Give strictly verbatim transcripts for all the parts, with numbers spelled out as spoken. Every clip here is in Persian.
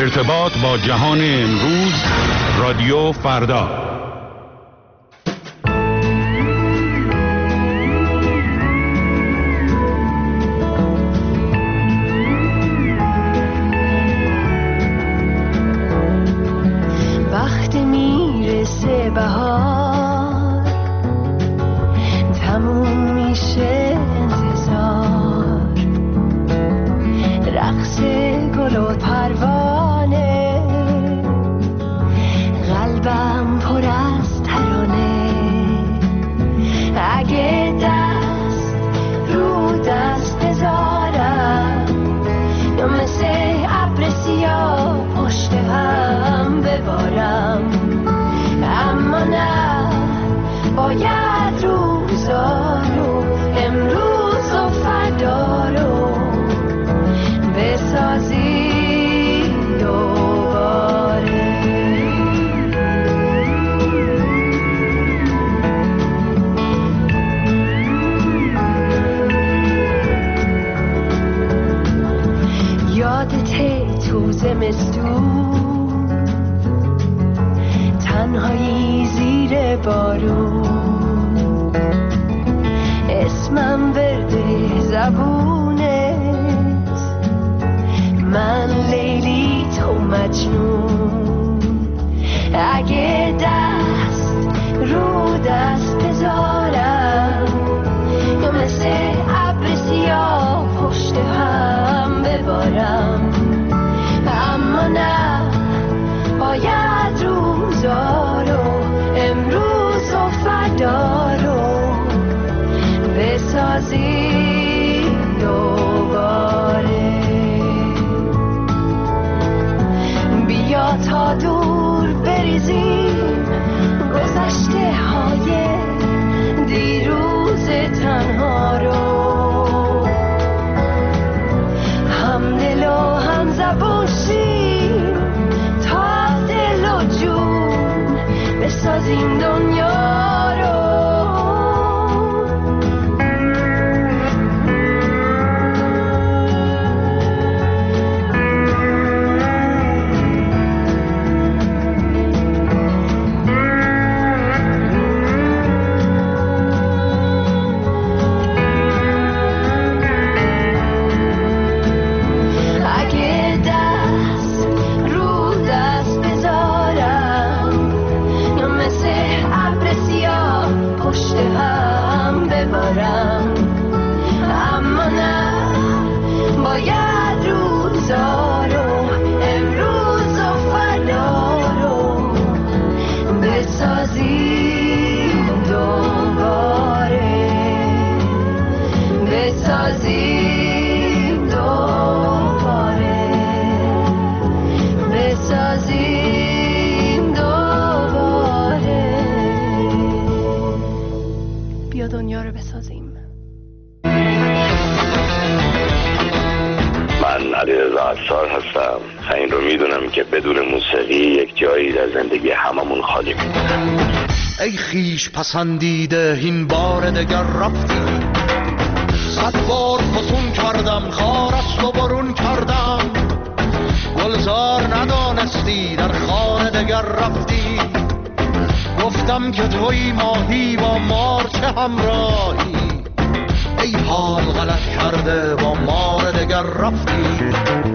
ارتباط با جهان امروز، رادیو فردا. وقتی میرسه بهار، تموم میشه انتظار، رقص گل و پروانه، قلبم پر از ترانه. اگه دست رو دست بذارم، یا مثل ابر سیاه پشت هم ببارم، اما نه، باید روزا رو، امروز و فردا رو بسازی دوباره. یادته تو زمستون، تنهایی زیر بارون، اسمم ورده زبونت، من لیلی تو مجنون. اگه دست رو دست بذارم، یا مثل ابر سیاه پشت هم ببارم، اما نه، باید روزا رو، امروز و فردا رو بسازی دوباره. بیا تا دور بریزیم گذشته های دیروز تنها رو، هم دل و هم زبون شیم تا دل و جون بسازیم دنیا رو. اما نه، باید روزا رو، امروز و فردا رو بسازیم دوباره، بسازیم دوباره، بسازیم دوباره. بیا دنیا رو بسازیم. من علیرضا افسار هستم. این رو میدونم که بدون موسیقی یک جایی در زندگی هممون خالی میمونه. ای خیش پسندیده این بار دگر رفتی، صد بار فسون کردم خار است و برون کردم، گلزار ندانستی در خانه دگر رفتی، گفتم که توی ماهی با مار چه همراهی، ای حال غلط کرده با مار دگر رفتی.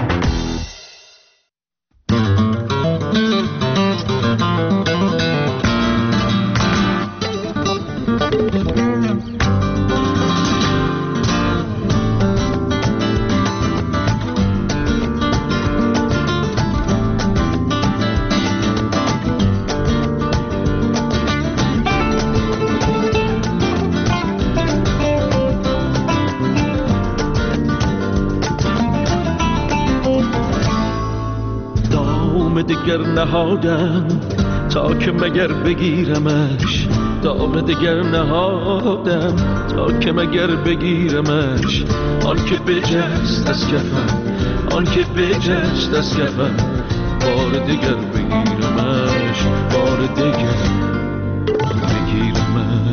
دگر نهادم تا که مگر بگیرمش، دام دگر نهادم تا که مگر بگیرمش، آن که بجست از کفم، آن که بجست از کفم، بار دگر بگیرمش، بار دگر بگیرمش.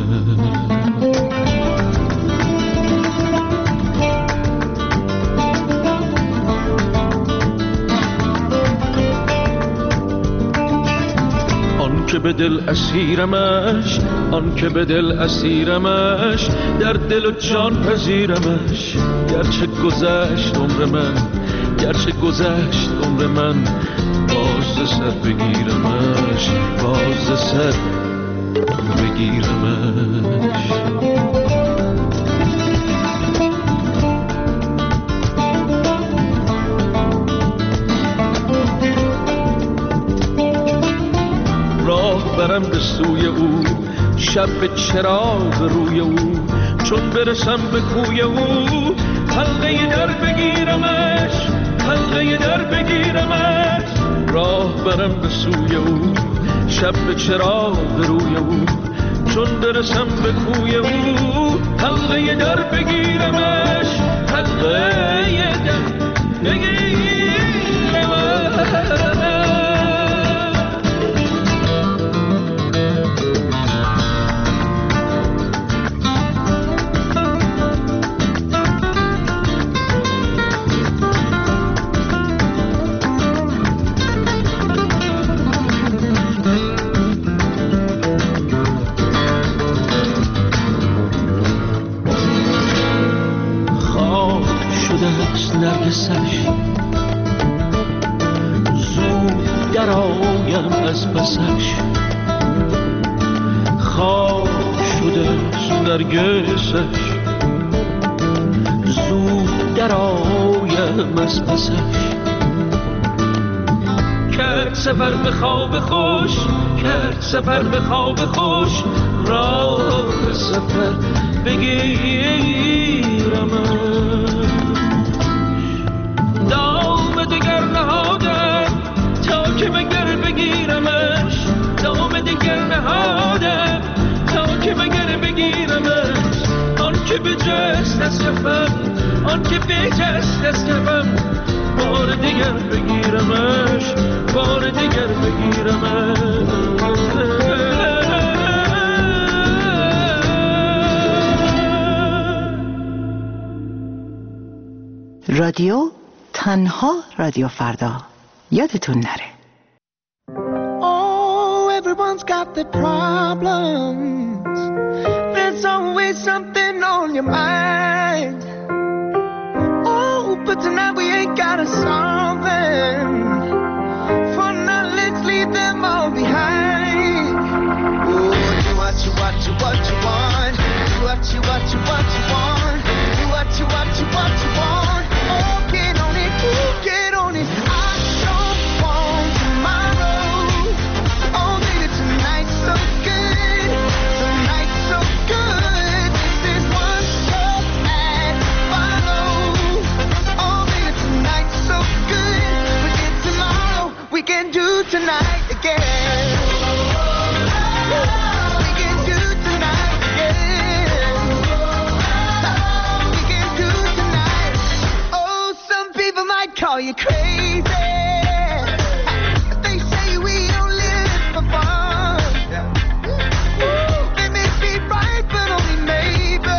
به دل اسیرمش، آن که به دل اسیرمش، در دل و جان پذیرمش. گرچه گذشت عمر من، گرچه گذشت عمر من، باز سر بگیرمش، باز سر بگیرمش. راه برم به سوی او، شب به چراغ روی او، چون برسم به کوی او، حلقه در بگیرمش، حلقه در بگیرمش. راه برم به سوی او، شب به چراغ روی او، چون برسم به کوی او، حلقه در بگیرمش، حلقه در بگیرمش. نرگسش زود در آیم از پسش، خواب شده نرگسش زود در آیم از پسش. کرد سفر به خواب خوش، کرد سفر به خواب خوش، راه سفر بگیرم. دام دیگر نهادم تا که مگر بگیرمش، دام دیگر نهادم تا که مگر بگیرمش. آن که به جست از کفم، آن که به جست از کفم، بار دیگر بگیرمش، بار دیگر بگیرمش. رادیو تنها رادیو فردا، یادتون نره. Oh, everyone's got their problems. There's always something on your mind. Oh, but tonight we ain't gotta solve them. For now, let's leave them all behind. Oh, do what you, what you, what you want. Do what you, what you, what you want. Do what you, what you, what you want. Oh, get on it, ooh, get on it. I don't want tomorrow. Oh, baby, tonight's so good. Tonight's so good. This is one step and follow. Oh, baby, tonight's so good. Forget tomorrow. We can do tonight again. We can do tonight again. We can do tonight. Oh, some people might call you crazy. They say we don't live for fun. Ooh, they may be right, but only maybe.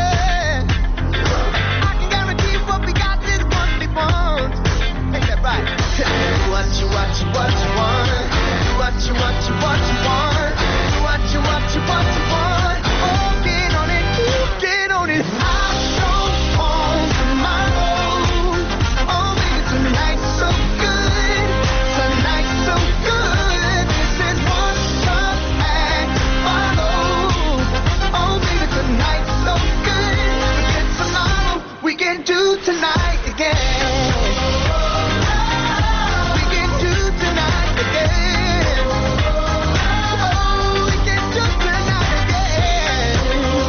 I can guarantee what we got is what we want. Ain't that right? Do what you, what you, what you want. Do what you, what you, what you want. Do what you, what you, what you want. Oh, get on it, ooh, get on it. I don't want tomorrow. Oh, baby, tonight's so good. Tonight's so good. This is one stop and follow. Oh, baby, tonight's so good. Forget tomorrow. We can do tonight again. We can do tonight again. Oh, we can do tonight again.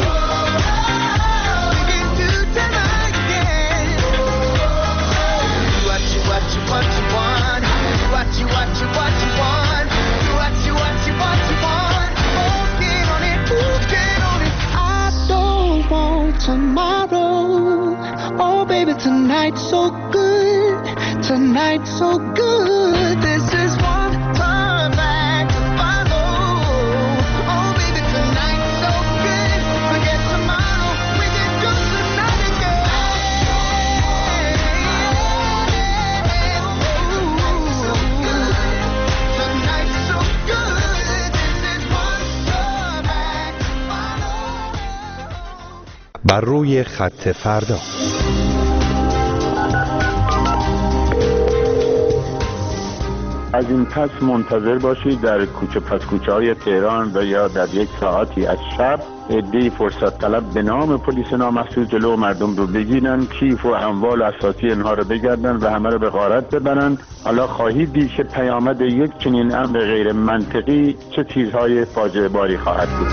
We can do tonight again. Do what you, what you, what you want. Do what you, what you, what you want. Do what you, what you, what you want. Oh, get on it, ooh, get on it. I don't want tomorrow. Oh, baby, tonight's so good. Tonight's so good. This is one time back to follow. Oh, baby, tonight's so good. Forget tomorrow. We can do tonight again. Tonight's so good. Tonight's so good. This is بر روی خط فردا. از این پس منتظر باشید در کوچه پس کوچه های تهران و یا در یک ساعتی از شب عده‌ای فرصت طلب به نام پلیس نامحسوس جلو مردم رو بگیرن، کیف و اموال اساسی اینها رو بگردن و همه رو به غارت ببرن. حالا خواهید دید که پیامد یک چنین امر غیر منطقی چه چیزهای فاجعه باری خواهد بود.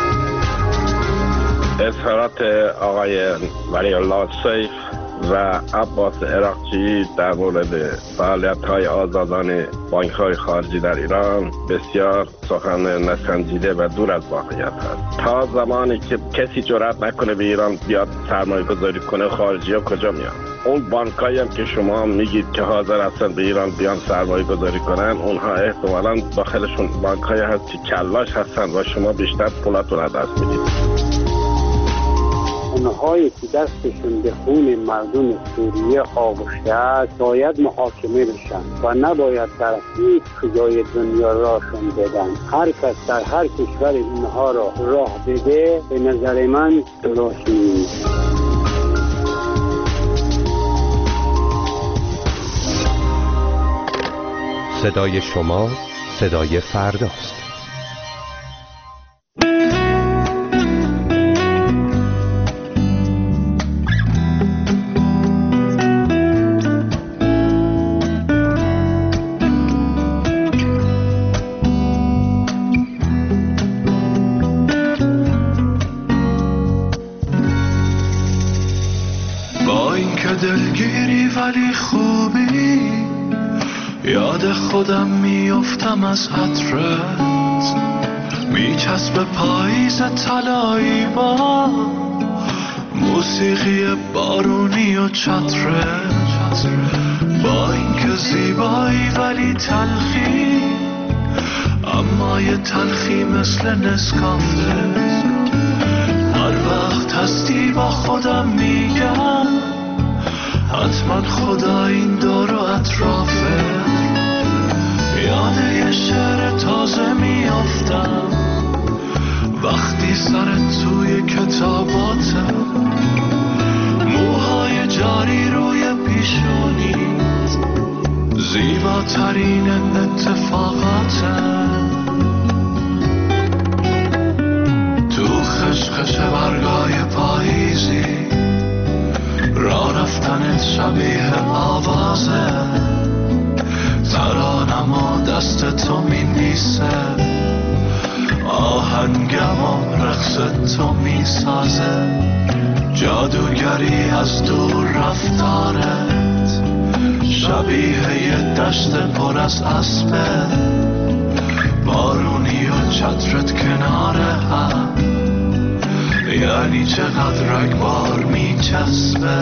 اظهارات آقای ولی الله سیف و عباس عراقچی در مورد فعالیت‌های آزادانه بانک‌های خارجی در ایران بسیار سخن نسنجیده و دور از واقعیت است. تا زمانی که کسی جرأت نکنه به ایران بیاد سرمایه گذاری کنه، خارجی‌ها کجا میان؟ اون بانکایی هم که شما میگید که حاضر هستن به ایران بیان سرمایه گذاری کنن، اونها احتمالاً داخلشون بانکایی هست که کلاش هستن و شما بیشتر پولاتون از دست میدید. اونهایی که دستشون به خون مردم سوریه آغشته است باید محاکمه بشن و نباید در هیچ کجای دنیا راهشون بدن. هر کس در هر کشور اینها را راه بده به نظر من درست نیست. صدای شما صدای فرداست. ولی خوبی یاد خودم میافتم از عطرت، میچسب پاییز طلایی با موسیقی بارونی و چترت. با اینکه زیبایی ولی تلخی، اما یه تلخی مثل نسکافه. هر وقت هستی با خودم میگم حتما خدا این دور و اطرافه. یاد یه شعر تازه میافتم وقتی سرت توی کتاباتم، موهای جاری روی پیشونیت، زیباترین اتفاقاتم. تو خشخش برگای پاییزی راه رفتنت شبیه آوازه، ترانم و دست تو می نیسه، آهنگم و رقص تو می سازه. جادوگری از دور رفتارت شبیه یه دشت پر از اسبه، بارونی و چترت کنار هم، یعنی چقدر رگبار می چسبه.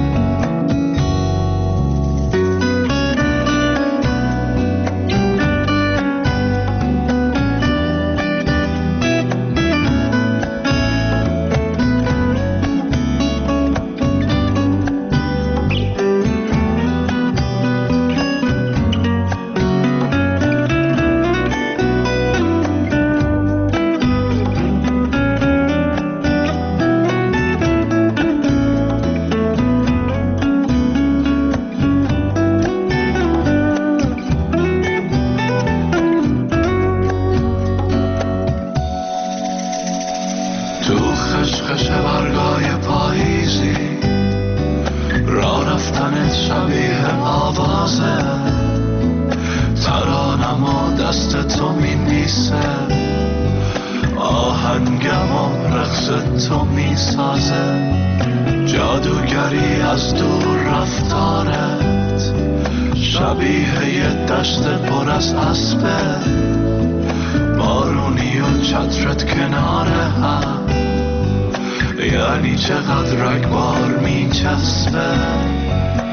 جادوگری از دور رفتارت شبیه یه دشت پر از اسبه، بارونی و چترت کنار هم، یعنی چقدر رگبار می چسبه.